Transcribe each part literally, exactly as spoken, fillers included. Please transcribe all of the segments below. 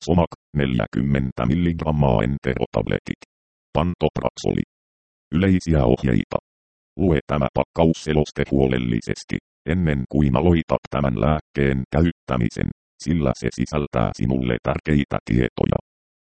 Somak, neljäkymmentä milligrammaa enterotabletit. Pantoprazoli. Yleisiä ohjeita. Lue tämä pakkausseloste huolellisesti, ennen kuin aloitat tämän lääkkeen käyttämisen, sillä se sisältää sinulle tärkeitä tietoja.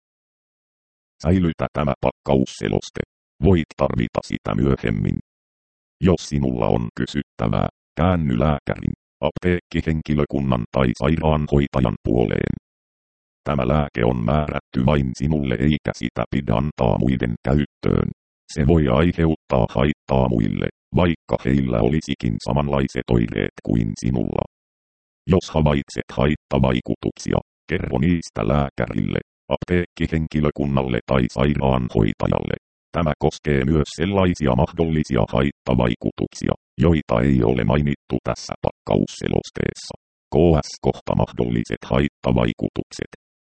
Säilytä tämä pakkausseloste. Voit tarvita sitä myöhemmin. Jos sinulla on kysyttävää, käänny lääkärin, apteekkihenkilökunnan tai sairaanhoitajan puoleen. Tämä lääke on määrätty vain sinulle eikä sitä pidä antaa muiden käyttöön. Se voi aiheuttaa haittaa muille, vaikka heillä olisikin samanlaiset oireet kuin sinulla. Jos havaitset haittavaikutuksia, kerro niistä lääkärille, apteekkihenkilökunnalle tai sairaanhoitajalle. Tämä koskee myös sellaisia mahdollisia haittavaikutuksia, joita ei ole mainittu tässä pakkausselosteessa. Ks kohta mahdolliset haittavaikutukset.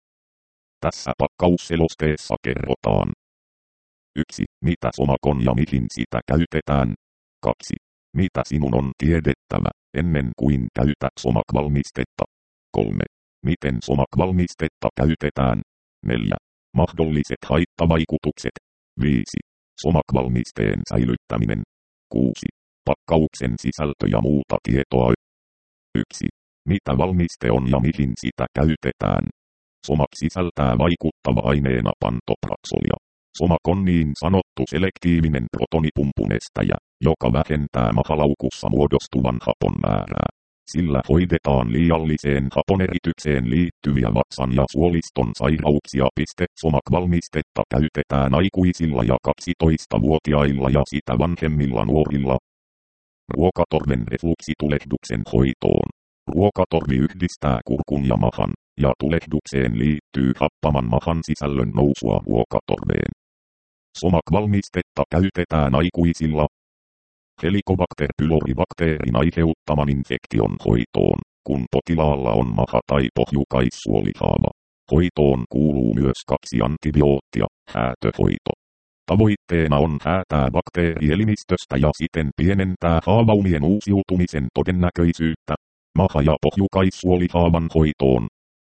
Tässä pakkausselosteessa kerrotaan. yksi. Mitä Somak on ja mihin sitä käytetään. kaksi. Mitä sinun on tiedettävä, ennen kuin käytät Somak-valmistetta. kolme. Miten Somak-valmistetta käytetään. neljä. Mahdolliset haittavaikutukset. viisi. Somak-valmisteen säilyttäminen. kuusi. Pakkauksen sisältö ja muuta tietoa. yksi. Mitä valmiste on ja mihin sitä käytetään. Somak sisältää vaikuttava aineena pantoprazzolia. Somak on niin sanottu selektiivinen protonipumpunestäjä, joka vähentää mahalaukussa muodostuvan hapon määrää. Sillä hoidetaan liialliseen haponeritykseen liittyviä vatsan ja suoliston sairauksia. Somak-valmistetta käytetään aikuisilla ja kaksitoistavuotiailla ja sitä vanhemmilla nuorilla. Ruokatorven refluksitulehduksen hoitoon. Ruokatorvi yhdistää kurkun ja mahan, ja tulehdukseen liittyy happaman mahan sisällön nousua ruokatorveen. Somak-valmistetta käytetään aikuisilla Helicobacter pyloribakteerin aiheuttaman infektion hoitoon, kun potilaalla on maha- tai pohjukaissuolihaava. Hoitoon kuuluu myös kaksi antibioottia, häätöhoito. Tavoitteena on häätää bakteerielimistöstä ja siten pienentää haavaumien uusiutumisen todennäköisyyttä. Maha- ja pohjukaissuolihaavan hoitoon.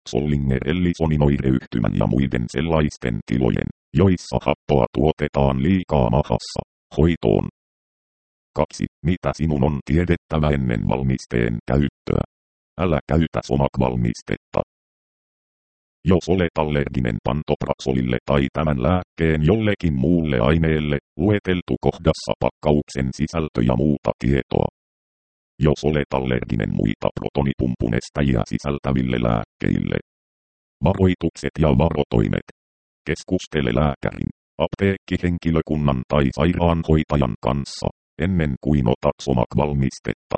Zollinger-Ellisoninoireyhtymän ja muiden sellaisten tilojen, joissa happoa tuotetaan liikaa mahassa, hoitoon. kaksi. Mitä sinun on tiedettävä ennen valmisteen käyttöä? Älä käytä Somak-valmistetta. Jos olet allerginen pantoprazolille tai tämän lääkkeen jollekin muulle aineelle, lueteltu kohdassa pakkauksen sisältö ja muuta tietoa. Jos olet allerginen muita protonipumpunestäjiä sisältäville lääkkeille. Varoitukset ja varotoimet. Keskustele lääkärin, apteekkihenkilökunnan tai sairaanhoitajan kanssa, ennen kuin otat Somak-valmistetta.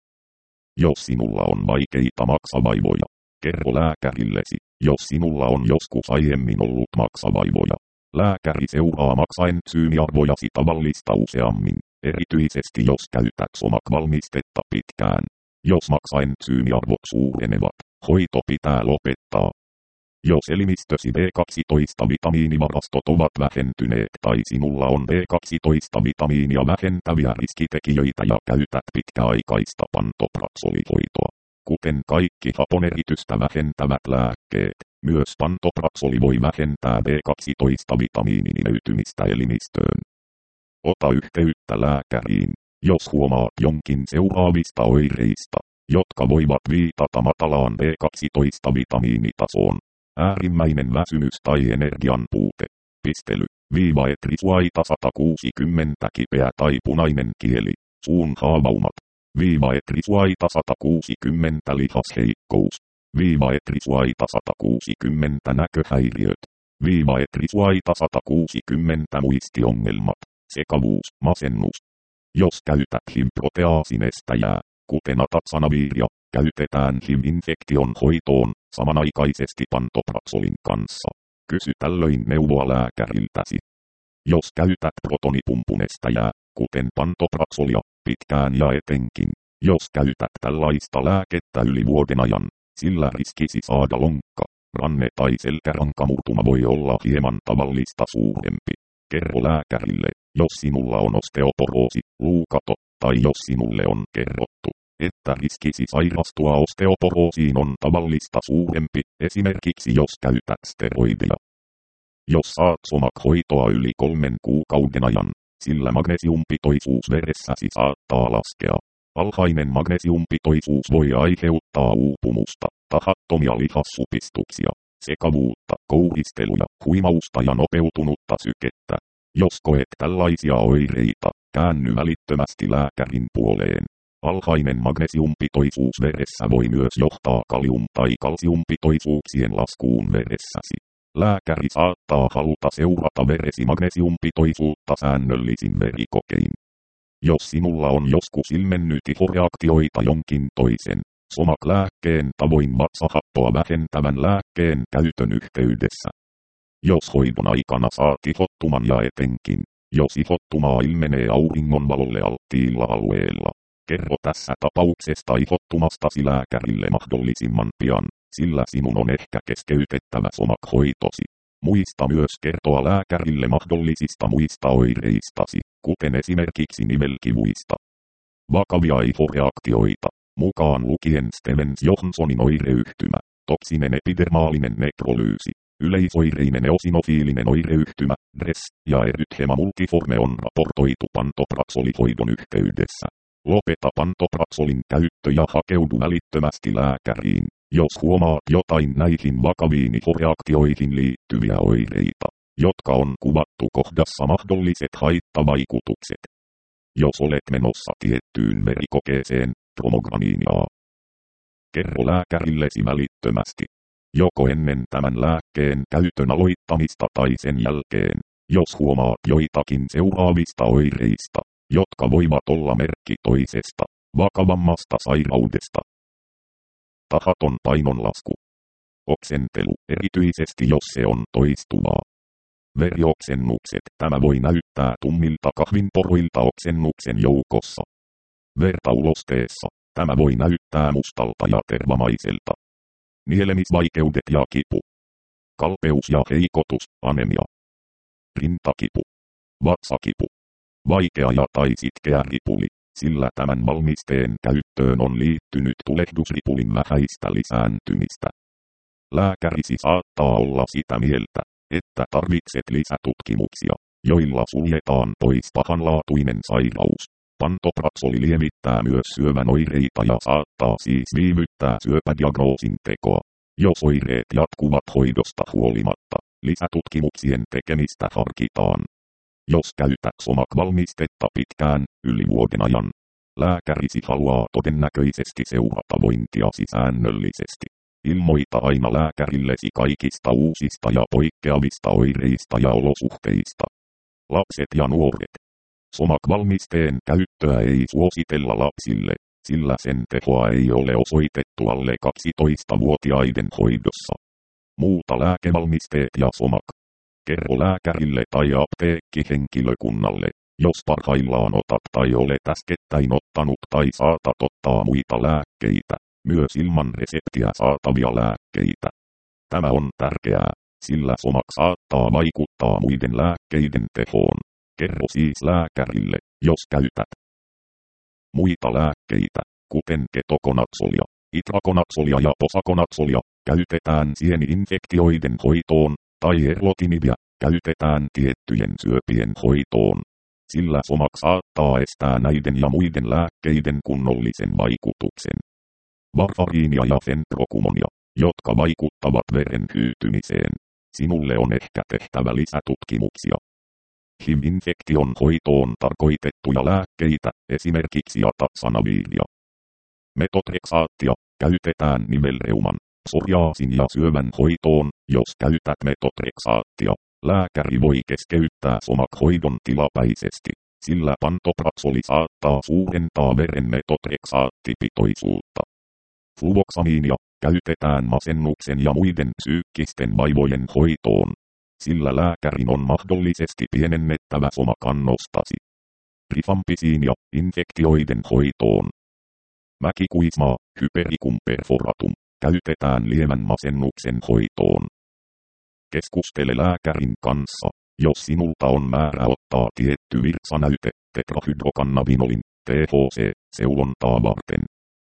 Jos sinulla on vaikeita maksavaivoja, kerro lääkärillesi, jos sinulla on joskus aiemmin ollut maksavaivoja. Lääkäri seuraa maksaentsyymiarvojasi tavallista useammin, erityisesti jos käytät Somak-valmistetta pitkään. Jos maksaentsyymiarvot suurenevat, hoito pitää lopettaa. Jos elimistösi B kaksitoista-vitamiinivarastot ovat vähentyneet tai sinulla on B kaksitoista-vitamiinia vähentäviä riskitekijöitä ja käytät pitkäaikaista pantoprazolihoitoa. Kuten kaikki haponeritystä vähentävät lääkkeet, myös pantoprazoli voi vähentää B kaksitoista-vitamiinin imeytymistä elimistöön. Ota yhteyttä lääkäriin, jos huomaat jonkin seuraavista oireista, jotka voivat viitata matalaan B kaksitoista-vitamiinitasoon. Äärimmäinen väsymys tai energian puute. Pistely. Viiva etrisuaita sata kuusikymmentä kipeä tai punainen kieli. Suun haavaumat. Viiva etrisuaita sata kuusikymmentä lihasheikkous. Viiva etrisuaita sata kuusikymmentä näköhäiriöt. Viiva etrisuaita sata kuusikymmentä muistiongelmat. Sekavuus, masennus. Jos käytät H I V-proteaasinestäjää, kuten atatsanaviria, käytetään H I V-infektion hoitoon samanaikaisesti pantoprazolin kanssa. Kysy tällöin neuvoa lääkäriltäsi. Jos käytät protonipumpunestäjää, kuten pantoprazzolia, pitkään ja etenkin, jos käytät tällaista lääkettä yli vuoden ajan, sillä riskisi saada lonkka, ranne tai selkärankamurtuma voi olla hieman tavallista suurempi. Kerro lääkärille, jos sinulla on osteoporoosi, luukato, tai jos sinulle on kerrottu, että riskisi sairastua osteoporoosiin on tavallista suurempi, esimerkiksi jos käytät steroideja. Jos saat somakhoitoa yli kolmen kuukauden ajan, sillä magnesiumpitoisuus veressäsi saattaa laskea. Alhainen magnesiumpitoisuus voi aiheuttaa uupumusta, tahattomia lihassupistuksia, sekavuutta, kouhisteluja, huimausta ja nopeutunutta sykettä. Jos koet tällaisia oireita, käänny välittömästi lääkärin puoleen. Alhainen magnesiumpitoisuus veressä voi myös johtaa kalium- tai kalsiumpitoisuuksien laskuun veressäsi. Lääkäri saattaa haluta seurata veresi magnesiumpitoisuutta säännöllisin verikokein. Jos sinulla on joskus ilmennyt ihoreaktioita jonkin toisen, somak-lääkkeen tavoin vatsahappoa vähentävän lääkkeen käytön yhteydessä. Jos hoidon aikana saat ihottuman ja etenkin, jos ihottumaa ilmenee auringonvalolle alttiilla alueella, kerro tässä tapauksesta ihottumastasi lääkärille mahdollisimman pian, sillä sinun on ehkä keskeytettävä somak-hoitosi. Muista myös kertoa lääkärille mahdollisista muista oireistasi, kuten esimerkiksi nivelkivuista. Vakavia ihoreaktioita, mukaan lukien Stevens-Johnsonin oireyhtymä, toksinen epidermaalinen nekrolyysi, yleisoireinen eosinofiilinen oireyhtymä, D R E S, ja erythema multiforme on raportoitu pantopraksolihoidon yhteydessä. Lopeta pantopraksolin käyttö ja hakeudu välittömästi lääkäriin, jos huomaat jotain näihin vakaviin ihoreaktioihin liittyviä oireita, jotka on kuvattu kohdassa mahdolliset haittavaikutukset. Jos olet menossa tiettyyn verikokeeseen, tromograniinia. Kerro lääkärillesi välittömästi. Joko ennen tämän lääkkeen käytön aloittamista tai sen jälkeen, jos huomaat joitakin seuraavista oireista, jotka voivat olla merkki toisesta, vakavammasta sairaudesta. Tahaton painonlasku. Oksentelu, erityisesti jos se on toistuvaa. Verioksennukset, tämä voi näyttää tummilta kahvinporuilta oksennuksen joukossa. Vertaulosteessa, tämä voi näyttää mustalta ja tervamaiselta. Nielemisvaikeudet ja kipu. Kalpeus ja heikotus, anemia. Rintakipu. Vatsakipu. Vaikea ja tai sitkeä ripuli, sillä tämän valmisteen käyttöön on liittynyt tulehdusripulin vähäistä lisääntymistä. Lääkärisi saattaa olla sitä mieltä, että tarvitset lisätutkimuksia, joilla suljetaan pois pahanlaatuinen sairaus. Pantopraksoli lievittää myös syövän oireita ja saattaa siis viivyttää syöpädiagnoosin tekoa. Jos oireet jatkuvat hoidosta huolimatta, lisätutkimuksien tekemistä harkitaan. Jos käytät somak-valmistetta pitkään, yli vuoden ajan, lääkärisi haluaa todennäköisesti seurata vointiasi säännöllisesti. Ilmoita aina lääkärillesi kaikista uusista ja poikkeavista oireista ja olosuhteista. Lapset ja nuoret. Somak-valmisteen käyttöä ei suositella lapsille, sillä sen tehoa ei ole osoitettu alle kaksitoistavuotiaiden hoidossa. Muuta lääkevalmisteet ja somak. Kerro lääkärille tai apteekkihenkilökunnalle, jos parhaillaan otat tai olet äskettäin ottanut tai saatat ottaa muita lääkkeitä, myös ilman reseptiä saatavia lääkkeitä. Tämä on tärkeää, sillä somak saattaa vaikuttaa muiden lääkkeiden tehoon. Kerro siis lääkärille, jos käytät muita lääkkeitä, kuten ketokonatsolia, itrakonatsolia ja posakonatsolia, käytetään sieni-infektioiden hoitoon, tai erlotinidia, käytetään tiettyjen syöpien hoitoon. Sillä somak saattaa estää näiden ja muiden lääkkeiden kunnollisen vaikutuksen. Varfariinia ja fentrokumonia, jotka vaikuttavat veren hyytymiseen. Sinulle on ehkä tehtävä lisätutkimuksia. H I V-infektion hoitoon tarkoitettuja lääkkeitä, esimerkiksi atatsanaviiria. Metotreksaattia, käytetään nivelreuman, psoriaasin ja syövän hoitoon. Jos käytät metotreksaattia, lääkäri voi keskeyttää somak-hoidon tilapäisesti, sillä pantopraksoli saattaa suurentaa veren metotreksaattipitoisuutta. Fluvoksamiinia, käytetään masennuksen ja muiden psyykkisten vaivojen hoitoon, sillä lääkärin on mahdollisesti pienennettävä somakannostasi. Rifampisiinia, infektioiden hoitoon. Mäkikuismaa, hypericum perforatum, käytetään lievän masennuksen hoitoon. Keskustele lääkärin kanssa, jos sinulta on määrä ottaa tietty virtsanäyte tetrahydrokannabinolin, T H C, seulontaa varten.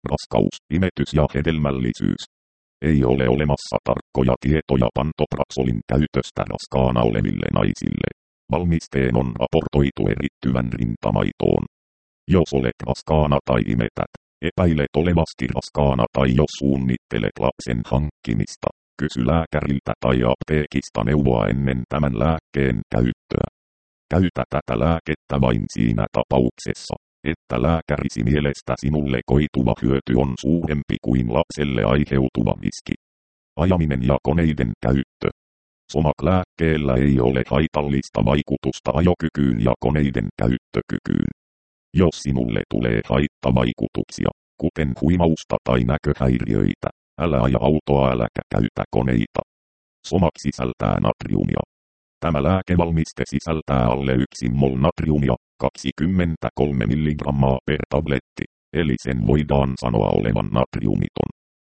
raskaus, imetys ja hedelmällisyys. Ei ole olemassa tarkkoja tietoja pantoprazolin käytöstä raskaana oleville naisille. Valmisteen on raportoitu erittyvän rintamaitoon. Jos olet raskaana tai imetät, epäilet olevasti raskaana tai jos suunnittelet lapsen hankkimista, kysy lääkäriltä tai apteekista neuvoa ennen tämän lääkkeen käyttöä. Käytä tätä lääkettä vain siinä tapauksessa, että lääkärisi mielestä sinulle koituva hyöty on suurempi kuin lapselle aiheutuva riski. Ajaminen ja koneiden käyttö. Somak-lääkkeellä ei ole haitallista vaikutusta ajokykyyn ja koneiden käyttökykyyn. Jos sinulle tulee haittavaikutuksia, kuten huimausta tai näköhäiriöitä, älä aja autoa äläkä käytä koneita. Somak sisältää natriumia. Tämä lääkevalmiste sisältää alle yksi mol natriumia, kaksikymmentäkolme milligrammaa per tabletti, eli sen voidaan sanoa olevan natriumiton.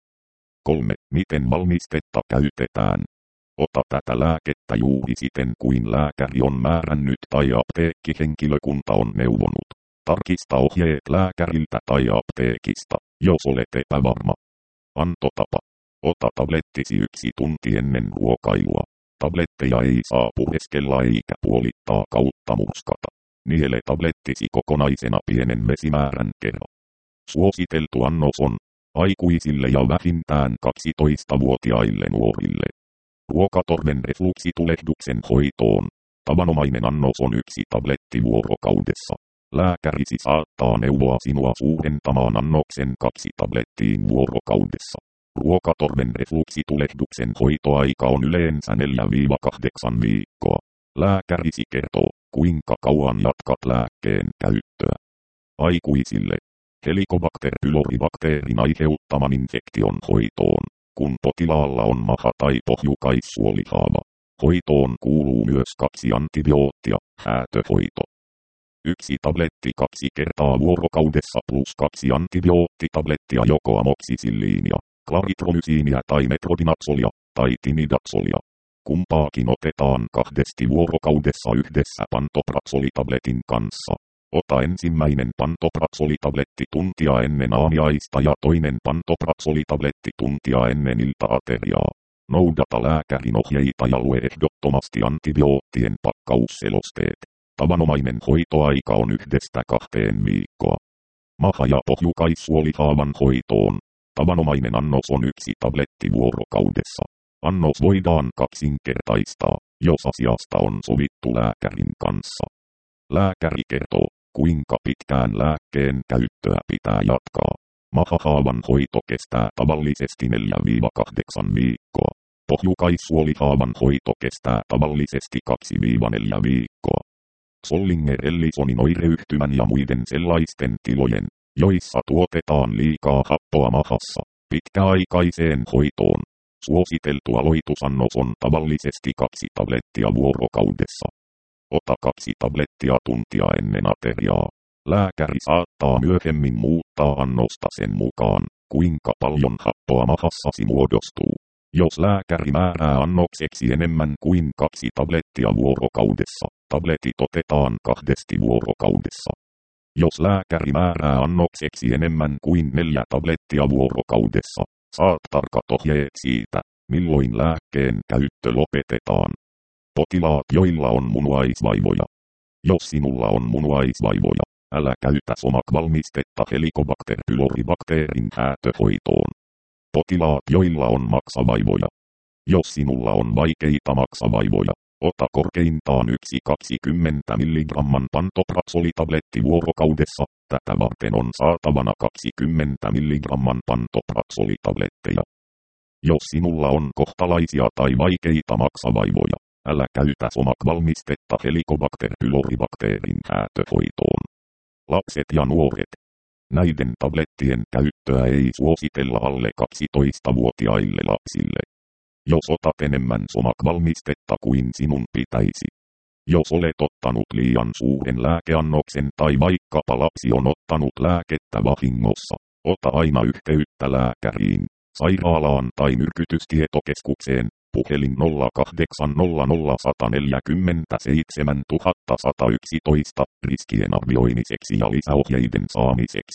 kolme. Miten valmistetta käytetään? Ota tätä lääkettä juuri siten kuin lääkäri on määrännyt tai apteekkihenkilökunta on neuvonut. Tarkista ohjeet lääkäriltä tai apteekista, jos olet epävarma. Antotapa. Ota tablettisi yksi tunti ennen ruokailua. Tabletteja ei saa pureskella eikä puolittaa kautta murskata. Niele tablettisi kokonaisena pienen vesimäärän kerran. Suositeltu annos on aikuisille ja vähintään kaksitoistavuotiaille nuorille. Ruokatorven refluksitulehduksen hoitoon. Tavanomainen annos on yksi tabletti vuorokaudessa. Lääkärisi saattaa neuvoa sinua suurentamaan annoksen kaksi tablettiin vuorokaudessa. Ruokatorven refluksitulehduksen hoitoaika on yleensä neljä kahdeksan viikkoa. Lääkärisi kertoo, kuinka kauan jatkat lääkkeen käyttöä. Aikuisille. Helicobacter pyloribakteerin aiheuttaman infektion hoitoon, kun potilaalla on maha- tai pohjukaissuolihaava. Hoitoon kuuluu myös kaksi antibioottia, häätöhoito. Yksi tabletti kaksi kertaa vuorokaudessa plus kaksi antibioottitablettia joko amoksisilliinia, klaritromysiiniä tai metrodinatsolia, tai timidatsolia. Kumpaakin otetaan kahdesti vuorokaudessa yhdessä pantoprazolitabletin kanssa. Ota ensimmäinen pantoprazolitabletti tuntia ennen aamiaista ja toinen pantoprazolitabletti tuntia ennen iltaateriaa. Noudata lääkärin ohjeita ja lue ehdottomasti antibioottien pakkausselosteet. Tavanomainen hoitoaika on yhdestä kahteen viikkoa. Maha- ja pohjukaissuolihaavan hoitoon. Tavanomainen annos on yksi tabletti vuorokaudessa. Annos voidaan kaksinkertaistaa, jos asiasta on sovittu lääkärin kanssa. Lääkäri kertoo, kuinka pitkään lääkkeen käyttöä pitää jatkaa. Mahahaavan hoito kestää tavallisesti neljä kahdeksan viikkoa. Pohjukaissuolihaavan hoito kestää tavallisesti kaksi neljä viikkoa. Zollinger-Ellisonin oireyhtymän ja muiden sellaisten tilojen, joissa tuotetaan liikaa happoa mahassa, pitkäaikaiseen hoitoon. Suositeltu aloitusannos on tavallisesti kaksi tablettia vuorokaudessa. Ota kaksi tablettia tuntia ennen ateriaa. Lääkäri saattaa myöhemmin muuttaa annosta sen mukaan, kuinka paljon happoa mahassasi muodostuu. Jos lääkäri määrää annokseksi enemmän kuin kaksi tablettia vuorokaudessa, tabletit otetaan kahdesti vuorokaudessa. Jos lääkäri määrää annokseksi enemmän kuin neljä tablettia vuorokaudessa, saat tarkat ohjeet siitä, milloin lääkkeen käyttö lopetetaan. Potilaat, joilla on munuaisvaivoja. Jos sinulla on munuaisvaivoja, älä käytä somak-valmistetta Helicobacter pyloribakteerin häätöhoitoon. Potilaat, joilla on maksavaivoja. Jos sinulla on vaikeita maksavaivoja, ota korkeintaan yksi kaksikymmentä milligramman pantoprazolitabletti vuorokaudessa. Tätä varten on saatavana kaksikymmentä milligramman pantoprazolitabletteja. Jos sinulla on kohtalaisia tai vaikeita maksavaivoja, älä käytä somak-valmistetta Helicobacter pyloribakteerin häätöhoitoon. Lapset ja nuoret. Näiden tablettien käyttöä ei suositella alle kaksitoistavuotiaille lapsille. Jos otat enemmän somak-valmistetta kuin sinun pitäisi. Jos olet ottanut liian suuren lääkeannoksen tai vaikkapa lapsi on ottanut lääkettä vahingossa, ota aina yhteyttä lääkäriin, sairaalaan tai myrkytystietokeskukseen, puhelin nolla kahdeksan nolla nolla yksi neljä seitsemän yksi yksi yksi riskien arvioimiseksi ja lisäohjeiden saamiseksi.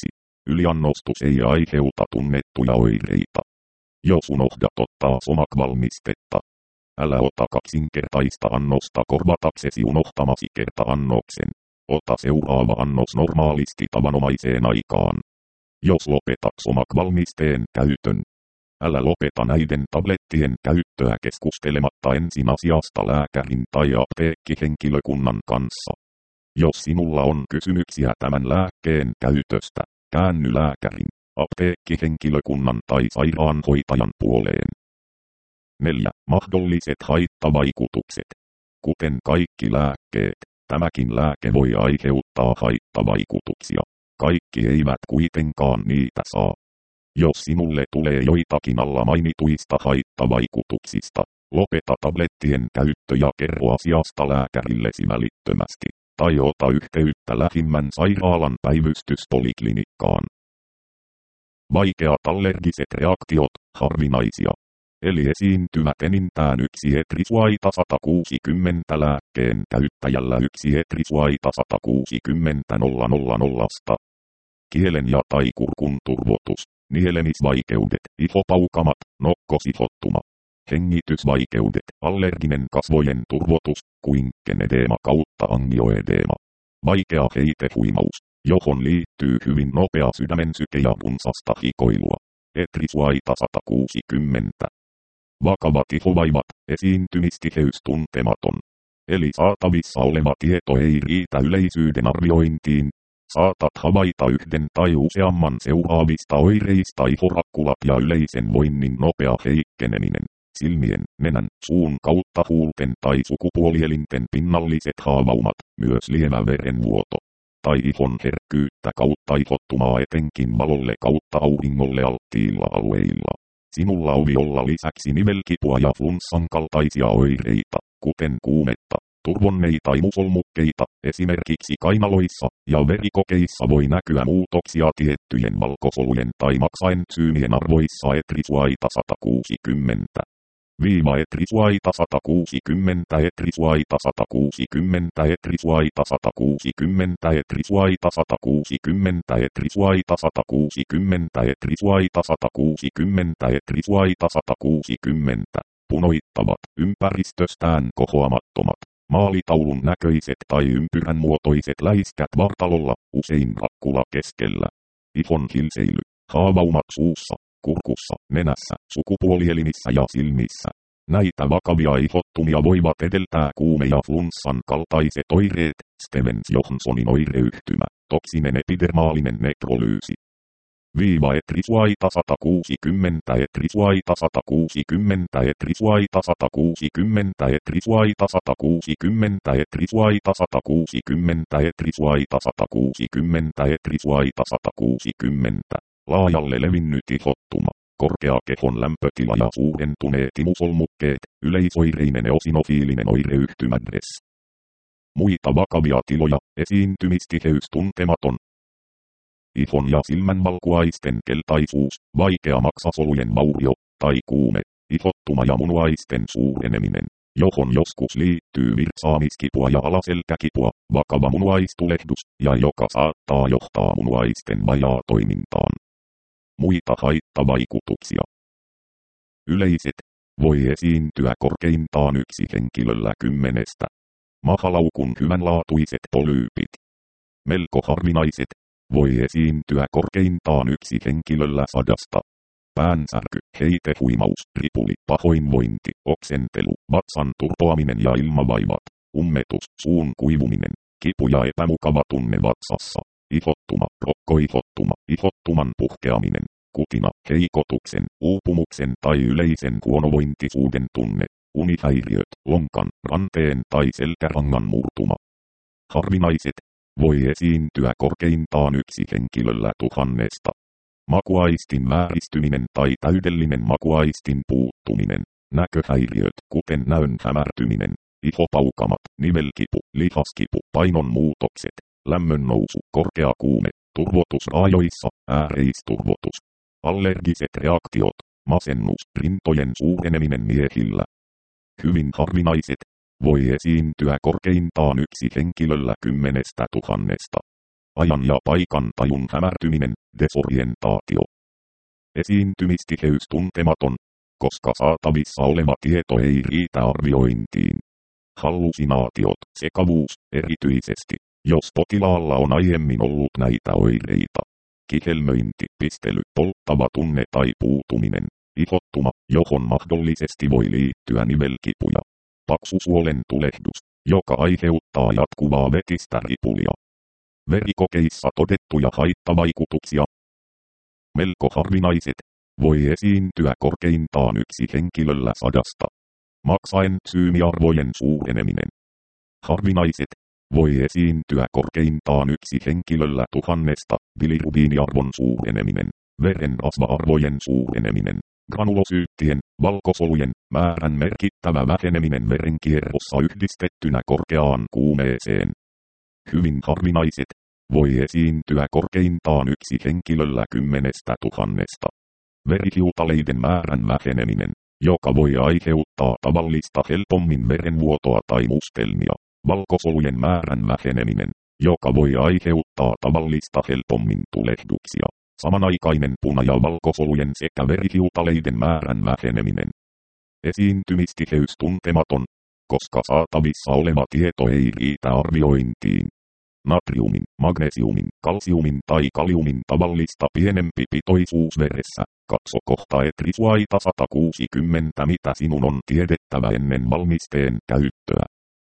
Yliannostus ei aiheuta tunnettuja oireita. Jos unohdat ottaa somakvalmistetta, älä ota kaksinkertaista annosta korvataksesi unohtamasi kerta-annoksen. Ota seuraava annos normaalisti tavanomaiseen aikaan. Jos lopetat somakvalmisteen käytön, älä lopeta näiden tablettien käyttöä keskustelematta ensin asiasta lääkärin tai apteekkihenkilökunnan kanssa. Jos sinulla on kysymyksiä tämän lääkkeen käytöstä, käänny lääkärin, apteekkihenkilökunnan tai sairaanhoitajan puoleen. neljä. Mahdolliset haittavaikutukset. Kuten kaikki lääkkeet, tämäkin lääke voi aiheuttaa haittavaikutuksia. Kaikki eivät kuitenkaan niitä saa. Jos sinulle tulee joitakin alla mainituista haittavaikutuksista, lopeta tablettien käyttö ja kerro asiasta lääkärillesi välittömästi, tai ota yhteyttä lähimmän sairaalan päivystyspoliklinikkaan. Vaikeat allergiset reaktiot, harvinaisia. Eli esiintyvät enintään yksi etrisuaita sata kuusikymmentä lääkkeen käyttäjällä yksi etrisuaita sata kuusikymmentä nolla. Kielen ja tai kurkun turvotus, nielemisvaikeudet, ihopaukamat, nokkosihottuma, hengitysvaikeudet, allerginen kasvojen turvotus, kuinkenedeema kautta angioedeema. Vaikea heitehuimaus, johon liittyy hyvin nopea sydämensyke ja runsasta hikoilua. Etrisuaita sata kuusikymmentä. Vakavat ihovaivat, esiintymistiheys tuntematon. Eli saatavissa oleva tieto ei riitä yleisyyden arviointiin. Saatat havaita yhden tai useamman seuraavista oireista: ihorakkulat ja yleisen voinnin nopea heikkeneminen, silmien, nenän, suun kautta huulten tai sukupuolielinten pinnalliset haavaumat, myös lievä verenvuoto, tai ihon herkkyyttä kautta ihottumaa etenkin valolle kautta auringolle alttiilla alueilla. Sinulla voi olla lisäksi nivelkipua ja flunssan kaltaisia oireita, kuten kuumetta, turvonneita imusolmukkeita, esimerkiksi kainaloissa, ja verikokeissa voi näkyä muutoksia tiettyjen valkosolujen tai maksaentsyymien arvoissa. Etrisuaita sata kuusikymmentä. Viiva etrisuaita sata kuusikymmentä etrisuaita sata kuusikymmentä etrisuaita sata kuusikymmentä etrisuaita sata kuusikymmentä etrisuaita sata kuusikymmentä etrisuaita sata kuusikymmentä etrisuaita sata kuusikymmentä. Punoittavat, ympäristöstään kohoamattomat, maalitaulun näköiset tai ympyrän muotoiset läiskät vartalolla, usein rakkula keskellä. Ihon hilseily, haavaumat suussa, kurkussa, nenässä, sukupuolielimissä ja silmissä. Näitä vakavia ihottumia voivat edeltää kuume ja flunssan kaltaiset oireet, Stevens-Johnsonin oireyhtymä, toksinen epidermaalinen nekrolyysi. Viiva etrisuaita sata kuusikymmentä etrisuaita sata kuusikymmentä etrisuaita sata kuusikymmentä etrisuaita sata kuusikymmentä etrisuaita sata kuusikymmentä etrisuaita sata kuusikymmentä etrisuaita sata kuusikymmentä. Laajalle levinnyt ihottuma, korkea kehon lämpötila ja suurentuneet imusolmukkeet, yleisoireinen eosinofiilinen oireyhtymä D E S. Muita vakavia tiloja, esiintymistiheys tuntematon. Ihon ja silmän valkuaisten keltaisuus, vaikea maksasolujen vaurio, tai kuume, ihottuma ja munuaisten suureneminen, johon joskus liittyy virtsaamiskipua ja alaselkäkipua, vakava munuaistulehdus, ja joka saattaa johtaa munuaisten vajaatoimintaan. Muita haittavaikutuksia. Yleiset, voi esiintyä korkeintaan yksi henkilöllä kymmenestä. Mahalaukun hyvänlaatuiset polyypit. Melko harvinaiset, voi esiintyä korkeintaan yksi henkilöllä sadasta. Päänsärky, heitehuimaus, ripuli, pahoinvointi, oksentelu, vatsan turpoaminen ja ilmavaivat, ummetus, suun kuivuminen, kipu ja epämukava tunne vatsassa, ihottuma, rokkoihottuma, ihottuman puhkeaminen, kutina, heikotuksen, uupumuksen tai yleisen huonovointisuuden tunne, unihäiriöt, lonkan, ranteen tai selkärangan murtuma. Harvinaiset, voi esiintyä korkeintaan yksi henkilöllä tuhannesta. Makuaistin vääristyminen tai täydellinen makuaistin puuttuminen, näköhäiriöt kuten näön hämärtyminen, ihopaukamat, nivelkipu, lihaskipu, painon muutokset, lämmön nousu, korkea kuume, turvotus raajoissa, ääreisturvotus, allergiset reaktiot, masennus, rintojen suureneminen miehillä. Hyvin harvinaiset, voi esiintyä korkeintaan yksi henkilöllä kymmenestä tuhannesta. ajan ja paikan tajun hämärtyminen, desorientaatio. Esiintymistiheys tuntematon, koska saatavissa oleva tieto ei riitä arviointiin. Hallusinaatiot, sekavuus, erityisesti, jos potilaalla on aiemmin ollut näitä oireita. Kihelmöinti, pistely, polttava tunne tai puutuminen, ihottuma, johon mahdollisesti voi liittyä nivelkipuja. Paksusuolen tulehdus, joka aiheuttaa jatkuvaa vetistä ripulia. Verikokeissa todettuja haittavaikutuksia. Melko harvinaiset, voi esiintyä korkeintaan yksi henkilöllä sadasta. Maksaentsyymiarvojen suureneminen. Harvinaiset, voi esiintyä korkeintaan yksi henkilöllä tuhannesta, bilirubiiniarvon suureneminen, veren rasva-arvojen suureneminen, granulosyyttien, valkosolujen, määrän merkittävä väheneminen verenkierrossa yhdistettynä korkeaan kuumeeseen. Hyvin harvinaiset, voi esiintyä korkeintaan yksi henkilöllä kymmenestä tuhannesta. Verihiutaleiden määrän väheneminen, joka voi aiheuttaa tavallista helpommin verenvuotoa tai mustelmia. Valkosolujen määrän väheneminen, joka voi aiheuttaa tavallista helpommin tulehduksia. Samanaikainen puna- ja valkosolujen sekä verihiutaleiden määrän väheneminen. Esiintymistiheys tuntematon, koska saatavissa oleva tieto ei riitä arviointiin. Natriumin, magnesiumin, kalsiumin tai kaliumin tavallista pienempi pitoisuus veressä. Katso kohta etrisuaita sata kuusikymmentä, mitä sinun on tiedettävä ennen valmisteen käyttöä.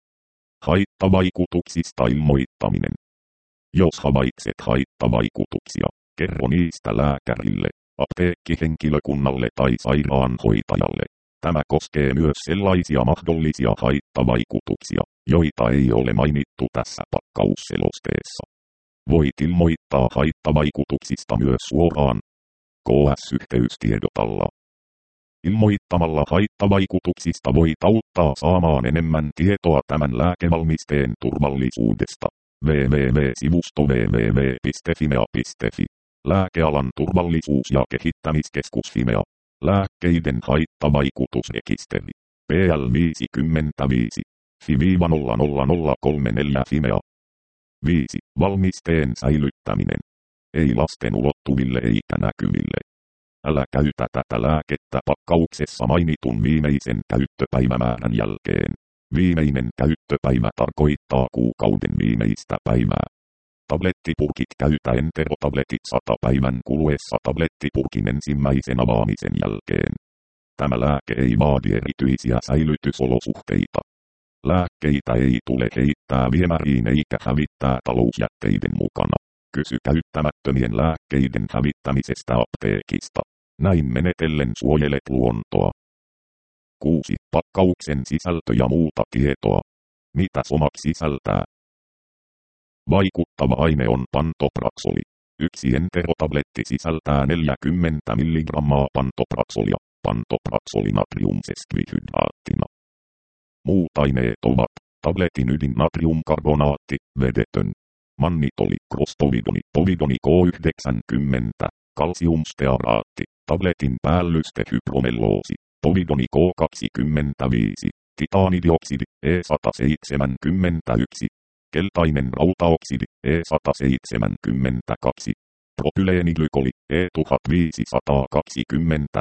Haittavaikutuksista ilmoittaminen. Jos havaitset haittavaikutuksia, kerro niistä lääkärille, apteekkihenkilökunnalle tai sairaanhoitajalle. Tämä koskee myös sellaisia mahdollisia haittavaikutuksia, joita ei ole mainittu tässä pakkausselosteessa. Voit ilmoittaa haittavaikutuksista myös suoraan. K S-yhteystiedotalla. Ilmoittamalla haittavaikutuksista voit auttaa saamaan enemmän tietoa tämän lääkevalmisteen turvallisuudesta. double-u double-u double-u-sivusto double-u double-u double-u piste fimea piste fi. Lääkealan turvallisuus- ja kehittämiskeskus Fimea. Lääkkeiden haittavaikutusrekisteri. P L viisikymmentäviisi. F I nolla nolla nolla kolme neljä Fimea. viisi. Valmisteen säilyttäminen. Ei lasten ulottuville eikä näkyville. Älä käytä tätä lääkettä pakkauksessa mainitun viimeisen käyttöpäivämäärän jälkeen. Viimeinen käyttöpäivä tarkoittaa kuukauden viimeistä päivää. Tablettipurkit käytä enterotabletit sata päivän kuluessa tablettipurkin ensimmäisen avaamisen jälkeen. Tämä lääke ei vaadi erityisiä säilytysolosuhteita. Lääkkeitä ei tule heittää viemäriin eikä hävittää talousjätteiden mukana. Kysy käyttämättömien lääkkeiden hävittämisestä apteekista. Näin menetellen suojelet luontoa. kuusi. Pakkauksen sisältö ja muuta tietoa. Mitä somak sisältää? Vaikuttava aine on pantopraksoli. Yksi enterotabletti sisältää neljäkymmentä milligrammaa pantopraksolia, pantopraksoli natriumsesquihydraattina. Muut aineet ovat tabletin ydin natriumkarbonaatti, vedetön, mannitoli, crospovidoni, povidoni K yhdeksänkymmentä, kalsiumstearaatti, tabletin päällyste hypromelloosi, povidoni K kaksikymmentäviisi, titaanidioksidi E sata seitsemänkymmentäyksi, keltainen rautaoksidi E sata seitsemänkymmentäkaksi, propyleeniglykoli E tuhatviisisataakaksikymmentä,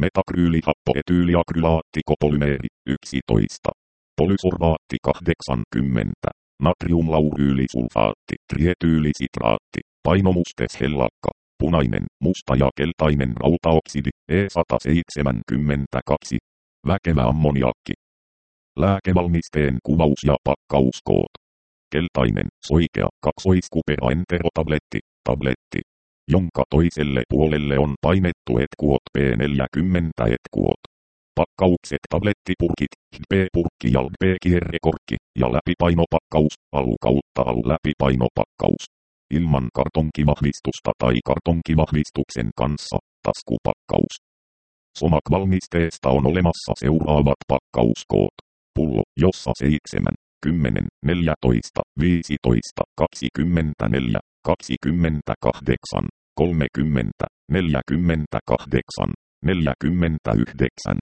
metakryylihapoetyyliakrylaattikopolymeri yksitoista, polysorbaatti kahdeksankymmentä, natriumlauryylisulfaatti, trietyylisitaatti, painomusteshellakka, punainen, musta ja keltainen rautaoksidi E sata seitsemänkymmentäkaksi, väkevä ammoniakki. Lääkevalmisteen kuvaus ja pakkauskoot. Keltainen, soikea, kaksoiskupera enterotabletti, tabletti, jonka toiselle puolelle on painettu etkuot P neljäkymmentä etkuot. Pakkaukset tablettipurkit, P-purkki ja P-kierrekorkki, ja läpipainopakkaus, alu kautta alu läpipainopakkaus. Ilman kartonkivahvistusta tai kartonkivahvistuksen kanssa, taskupakkaus. Somak-valmisteesta on olemassa seuraavat pakkauskoot. Pullo, jossa seitsemän, kymmenen, neljätoista, viisitoista, kaksikymmentäneljä, kaksikymmentäkahdeksan, kolmekymmentä, neljäkymmentäkahdeksan, neljäkymmentäyhdeksän,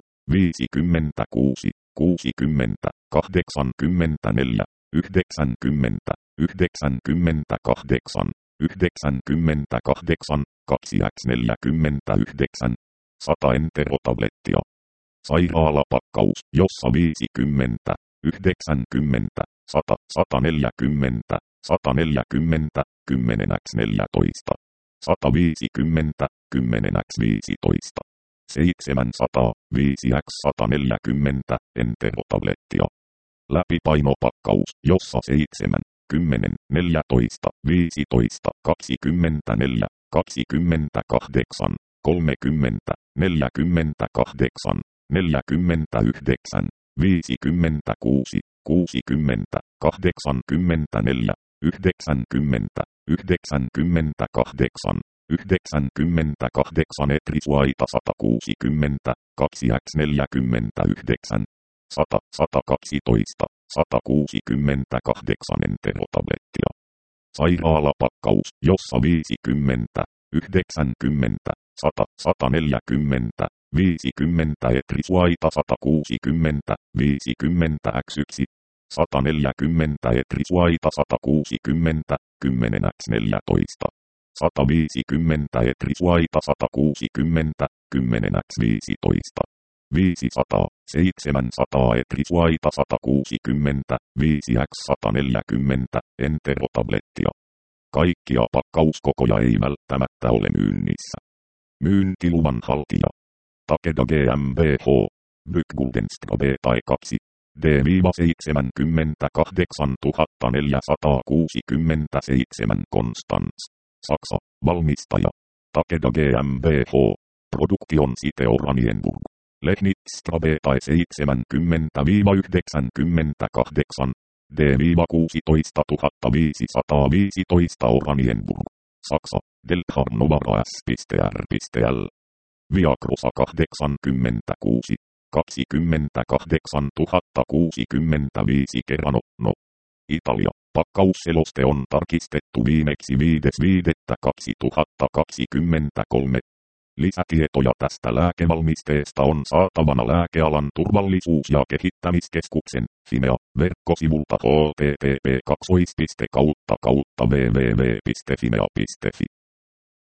viisikymmentäkuusi, kuusikymmentä, kahdeksankymmentäneljä, yhdeksänkymmentä, yhdeksänkymmentäkahdeksan, yhdeksänkymmentäkahdeksan, kaksi by neljäkymmentäyhdeksän, sata enterotablettia. Sairaalapakkaus, jossa viisikymmentä, yhdeksänkymmentä, sata, sataneljäkymmentä, sataneljäkymmentä, kymmenen by neljätoista, sataviisikymmentä, kymmenen by viisitoista, seitsemänsataa, viisi by sataneljäkymmentä, enterotablettia. Läpipainopakkaus, jossa seitsemän, kymmenen, neljätoista, viisitoista, kaksikymmentäneljä, kaksikymmentäkahdeksan, kolmekymmentä, neljäkymmentäkahdeksan, neljäkymmentäyhdeksän, viisikymmentäkuusi, kuusikymmentä, kahdeksankymmentäneljä, yhdeksänkymmentä, yhdeksänkymmentäkahdeksan, yhdeksänkymmentäkahdeksan etrisuaita satakuusikymmentä, kaksi by neljäkymmentäyhdeksän, sata, satakaksitoista, satakuusikymmentäkahdeksan enterotablettia. Sairaalapakkaus, jossa viisikymmentä, yhdeksänkymmentä, sata, sataneljäkymmentä, viisikymmentä etrisuaita satakuusikymmentä, viisikymmentä by yksi, sataneljäkymmentä etrisuaita satakuusikymmentä, kymmenen by neljätoista, sataviisikymmentä etrisuaita satakuusikymmentä, kymmenen by viisitoista, viisisataa, seitsemänsataa etrisuaita satakuusikymmentä, viisi by sataneljäkymmentä, enterotablettia. Kaikkia pakkauskokoja ei välttämättä ole myynnissä. Myyntiluvan haltija. Takeda GmbH. Bygguldenstra B tai kaksi. D seitsemänkymmentäkahdeksan neljäsataakuusikymmentäseitsemän Konstans. Saksa. Valmistaja. Takeda GmbH. Produktion site Oranienburg. Lehnitstra B tai seitsemänkymmentä yhdeksänkymmentäkahdeksan. D kuusitoista viisisataaviisitoista Oranienburg. Saksa. Delharnovara S.R.L. Viagrusa kahdeksankymmentäkuusi, kaksikymmentäkahdeksan tuhatta kuusikymmentäviisi Kerano, no. Italia. Pakkausseloste on tarkistettu viimeksi viides viidettä kaksituhattakaksikymmentäkolme. Lisätietoja tästä lääkevalmisteesta on saatavana Lääkealan turvallisuus- ja kehittämiskeskuksen Fimea verkkosivulta h t t p kaksi kautta kautta w w w piste fimea piste f i.